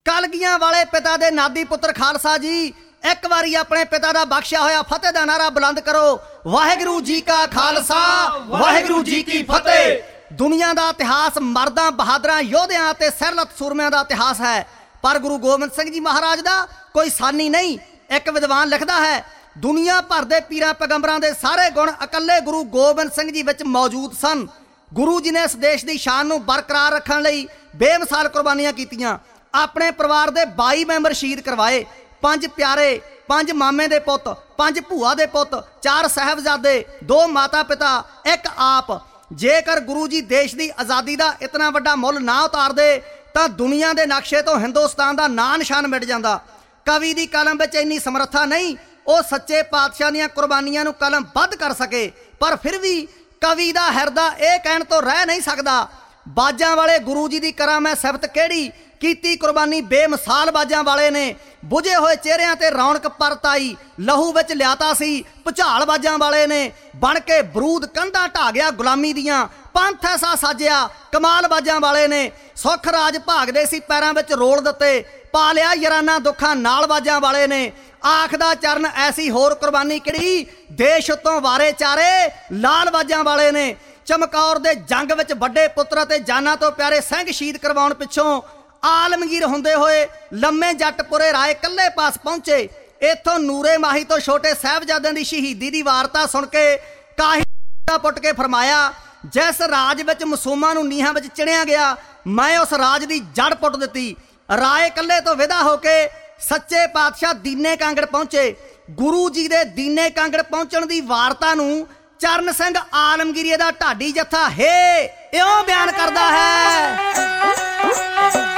ਕਲਗੀਆਂ ਵਾਲੇ ਪਿਤਾ ਦੇ ਨਾਦੀ ਪੁੱਤਰ ਖਾਲਸਾ ਜੀ, ਇੱਕ ਵਾਰੀ ਆਪਣੇ ਪਿਤਾ ਦਾ ਬਖਸ਼ਿਆ ਹੋਇਆ ਫਤਿਹ ਦਾ ਨਾਰਾ ਬੁਲੰਦ ਕਰੋ। ਵਾਹਿਗੁਰੂ ਜੀ ਕਾ ਖਾਲਸਾ, ਵਾਹਿਗੁਰੂ ਜੀ ਕੀ ਫਤਿਹ। ਦੁਨੀਆ ਦਾ ਇਤਿਹਾਸ ਮਰਦਾਂ, ਬਹਾਦਰਾਂ, ਯੋਧਿਆਂ ਅਤੇ ਸਿਰਲੱਤ ਸੂਰਮਿਆਂ ਦਾ ਇਤਿਹਾਸ ਹੈ, ਪਰ ਗੁਰੂ ਗੋਬਿੰਦ ਸਿੰਘ ਜੀ ਮਹਾਰਾਜ ਦਾ ਕੋਈ ਸਾਨੀ ਨਹੀਂ। ਇੱਕ ਵਿਦਵਾਨ ਲਿਖਦਾ ਹੈ, ਦੁਨੀਆ ਭਰ ਦੇ ਪੀਰਾਂ ਪੈਗੰਬਰਾਂ ਦੇ ਸਾਰੇ ਗੁਣ ਇਕੱਲੇ ਗੁਰੂ ਗੋਬਿੰਦ ਸਿੰਘ ਜੀ ਵਿੱਚ ਮੌਜੂਦ ਸਨ। ਗੁਰੂ ਜੀ ਨੇ ਇਸ ਦੇਸ਼ ਦੀ ਸ਼ਾਨ ਨੂੰ ਬਰਕਰਾਰ ਰੱਖਣ ਲਈ ਬੇਮਿਸਾਲ ਕੁਰਬਾਨੀਆਂ ਕੀਤੀਆਂ। ਆਪਣੇ ਪਰਿਵਾਰ ਦੇ 22 ਮੈਂਬਰ ਸ਼ਹੀਦ ਕਰਵਾਏ। 5 ਪਿਆਰੇ, 5 ਮਾਮੇ ਦੇ ਪੁੱਤ, 5 ਭੂਆ ਦੇ ਪੁੱਤ, 4 ਸਾਹਿਬਜ਼ਾਦੇ, 2 ਮਾਤਾ ਪਿਤਾ, 1 ਆਪ। ਜੇਕਰ ਗੁਰੂ ਜੀ ਦੇਸ਼ ਦੀ ਆਜ਼ਾਦੀ ਦਾ ਇਤਨਾ ਵੱਡਾ ਮੁੱਲ ਨਾ ਉਤਾਰਦੇ ਤਾਂ ਦੁਨੀਆ ਦੇ ਨਕਸ਼ੇ ਤੋਂ ਹਿੰਦੁਸਤਾਨ ਦਾ ਨਾਂ ਨਿਸ਼ਾਨ ਮਿਟ ਜਾਂਦਾ। ਕਵੀ ਦੀ ਕਲਮ ਵਿੱਚ ਇੰਨੀ ਸਮਰੱਥਾ ਨਹੀਂ, ਉਹ ਸੱਚੇ ਪਾਤਸ਼ਾਹ ਦੀਆਂ ਕੁਰਬਾਨੀਆਂ ਨੂੰ ਕਲਮਬੱਧ ਕਰ ਸਕੇ, ਪਰ ਫਿਰ ਵੀ ਕਵੀ ਦਾ ਹਿਰਦਾ ਇਹ ਕਹਿਣ ਤੋਂ ਰਹਿ ਨਹੀਂ ਸਕਦਾ, ਬਾਜਾਂ ਵਾਲੇ ਗੁਰੂ ਜੀ ਦੀ ਕਰਾਂ ਮੈਂ ਸਿਫਤ ਕਿਹੜੀ, ਕੀਤੀ ਕੁਰਬਾਨੀ ਬੇਮਿਸਾਲ ਬਾਜਾਂ ਵਾਲੇ ਨੇ। ਬੁਝੇ ਹੋਏ ਚਿਹਰਿਆਂ ਤੇ ਰੌਣਕ ਪਰਤ ਆਈ, ਲਹੂ ਵਿੱਚ ਲਿਆਤਾ ਸੀ ਭੁਚਾਲ ਬਾਜਾਂ ਵਾਲੇ ਨੇ। ਬਣ ਕੇ ਬਰੂਦ ਕੰਧਾਂ ਢਾ ਗਿਆ ਗੁਲਾਮੀ ਦੀਆਂ, ਪੰਥ ਐਸਾ ਸਾਜਿਆ ਕਮਾਲ ਬਾਜਾਂ ਵਾਲੇ ਨੇ। ਸੁੱਖ ਰਾਜ ਭਾਗਦੇ ਸੀ ਪੈਰਾਂ ਵਿੱਚ ਰੋਲ ਦਿੱਤੇ, ਪਾ ਲਿਆ ਯਾਰਾਨਾ ਦੁੱਖਾਂ ਨਾਲ ਬਾਜਾਂ ਵਾਲੇ ਨੇ। ਆਖਦਾ ਚਰਨ ਐਸੀ ਹੋਰ ਕੁਰਬਾਨੀ ਕਿਹੜੀ, ਦੇਸ਼ ਉੱਤੋਂ ਵਾਰੇ ਚਾਰੇ ਲਾਲ ਬਾਜਾਂ ਵਾਲੇ ਨੇ। ਚਮਕੌਰ ਦੇ ਜੰਗ ਵਿੱਚ ਵੱਡੇ ਪੁੱਤਰ ਅਤੇ ਜਾਨਾਂ ਤੋਂ ਪਿਆਰੇ ਸਿੰਘ ਸ਼ਹੀਦ ਕਰਵਾਉਣ ਪਿੱਛੋਂ ਆਲਮਗੀਰ ਹੁੰਦੇ ਹੋਏ ਲੰਮੇ ਜੱਟਪੁਰੇ ਰਾਏ ਕੱਲੇ ਪਾਸ ਪਹੁੰਚੇ। ਇੱਥੋਂ ਨੂਰੇ ਮਾਹੀ ਤੋਂ ਛੋਟੇ ਸਾਹਿਬਜ਼ਾਦਿਆਂ ਦੀ ਸ਼ਹੀਦੀ ਦੀ ਵਾਰਤਾ ਸੁਣ ਕੇ ਕਾਹੀ ਪੁੱਟ ਕੇ ਫਰਮਾਇਆ, ਜਿਸ ਰਾਜ ਵਿੱਚ ਮਾਸੂਮਾਂ ਨੂੰ ਨੀਹਾਂ ਵਿੱਚ ਚਿਣਿਆ ਗਿਆ, ਮੈਂ ਉਸ ਰਾਜ ਦੀ ਜੜ ਪੁੱਟ ਦਿੱਤੀ। ਰਾਏ ਕੱਲੇ ਤੋਂ ਵਿਦਾ ਹੋ ਕੇ ਸੱਚੇ ਪਾਤਸ਼ਾਹ ਦੀਨੇ ਕਾਂਗੜ ਪਹੁੰਚੇ। ਗੁਰੂ ਜੀ ਦੇ ਦੀਨੇ ਕਾਂਗੜ ਪਹੁੰਚਣ ਦੀ ਵਾਰਤਾ ਨੂੰ ਚਰਨ ਸਿੰਘ ਆਲਮਗੀਰੀਏ ਦਾ ਢਾਡੀ ਜੱਥਾ ਇਉਂ ਬਿਆਨ ਕਰਦਾ ਹੈ।